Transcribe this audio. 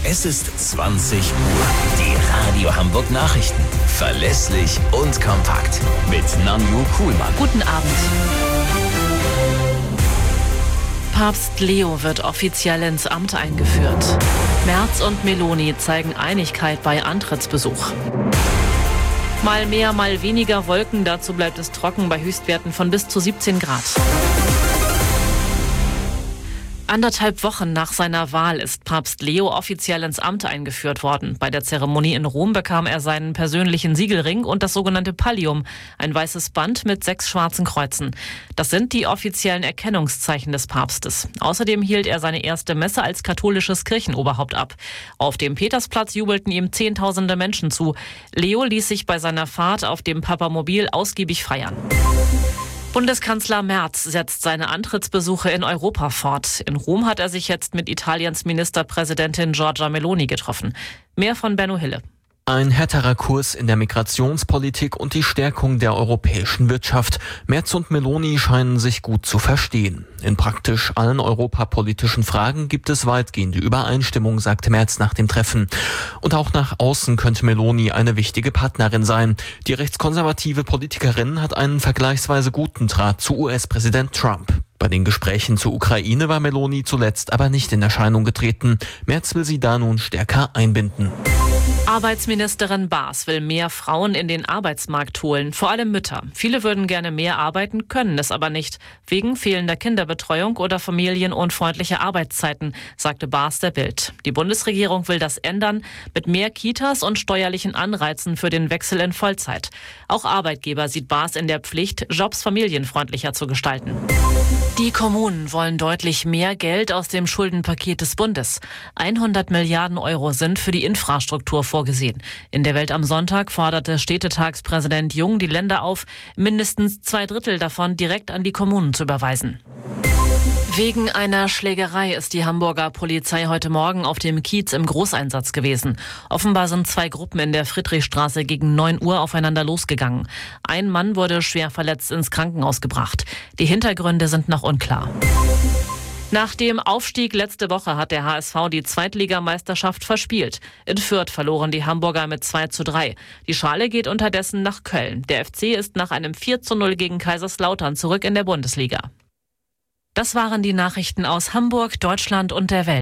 Es ist 20 Uhr. Die Radio Hamburg Nachrichten. Verlässlich und kompakt. Mit Nanju Kuhlmann. Guten Abend. Papst Leo wird offiziell ins Amt eingeführt. Merz und Meloni zeigen Einigkeit bei Antrittsbesuch. Mal mehr, mal weniger Wolken, dazu bleibt es trocken bei Höchstwerten von bis zu 17 Grad. 1,5 Wochen nach seiner Wahl ist Papst Leo offiziell ins Amt eingeführt worden. Bei der Zeremonie in Rom bekam er seinen persönlichen Siegelring und das sogenannte Pallium, ein weißes Band mit 6 schwarzen Kreuzen. Das sind die offiziellen Erkennungszeichen des Papstes. Außerdem hielt er seine erste Messe als katholisches Kirchenoberhaupt ab. Auf dem Petersplatz jubelten ihm Zehntausende Menschen zu. Leo ließ sich bei seiner Fahrt auf dem Papamobil ausgiebig feiern. Bundeskanzler Merz setzt seine Antrittsbesuche in Europa fort. In Rom hat er sich jetzt mit Italiens Ministerpräsidentin Giorgia Meloni getroffen. Mehr von Benno Hille. Ein härterer Kurs in der Migrationspolitik und die Stärkung der europäischen Wirtschaft. Merz und Meloni scheinen sich gut zu verstehen. In praktisch allen europapolitischen Fragen gibt es weitgehende Übereinstimmung, sagte Merz nach dem Treffen. Und auch nach außen könnte Meloni eine wichtige Partnerin sein. Die rechtskonservative Politikerin hat einen vergleichsweise guten Draht zu US-Präsident Trump. Bei den Gesprächen zur Ukraine war Meloni zuletzt aber nicht in Erscheinung getreten. Merz will sie da nun stärker einbinden. Arbeitsministerin Baas will mehr Frauen in den Arbeitsmarkt holen, vor allem Mütter. Viele würden gerne mehr arbeiten, können es aber nicht, wegen fehlender Kinderbetreuung oder familienunfreundlicher Arbeitszeiten, sagte Baas der Bild. Die Bundesregierung will das ändern mit mehr Kitas und steuerlichen Anreizen für den Wechsel in Vollzeit. Auch Arbeitgeber sieht Baas in der Pflicht, Jobs familienfreundlicher zu gestalten. Die Kommunen wollen deutlich mehr Geld aus dem Schuldenpaket des Bundes. 100 Milliarden Euro sind für die Infrastruktur vorgesehen. In der Welt am Sonntag forderte Städtetagspräsident Jung die Länder auf, mindestens 2/3 davon direkt an die Kommunen zu überweisen. Wegen einer Schlägerei ist die Hamburger Polizei heute Morgen auf dem Kiez im Großeinsatz gewesen. Offenbar sind 2 Gruppen in der Friedrichstraße gegen 9 Uhr aufeinander losgegangen. Ein Mann wurde schwer verletzt ins Krankenhaus gebracht. Die Hintergründe sind noch unklar. Nach dem Aufstieg letzte Woche hat der HSV die Zweitligameisterschaft verspielt. In Fürth verloren die Hamburger mit 2:3. Die Schale geht unterdessen nach Köln. Der FC ist nach einem 4:0 gegen Kaiserslautern zurück in der Bundesliga. Das waren die Nachrichten aus Hamburg, Deutschland und der Welt.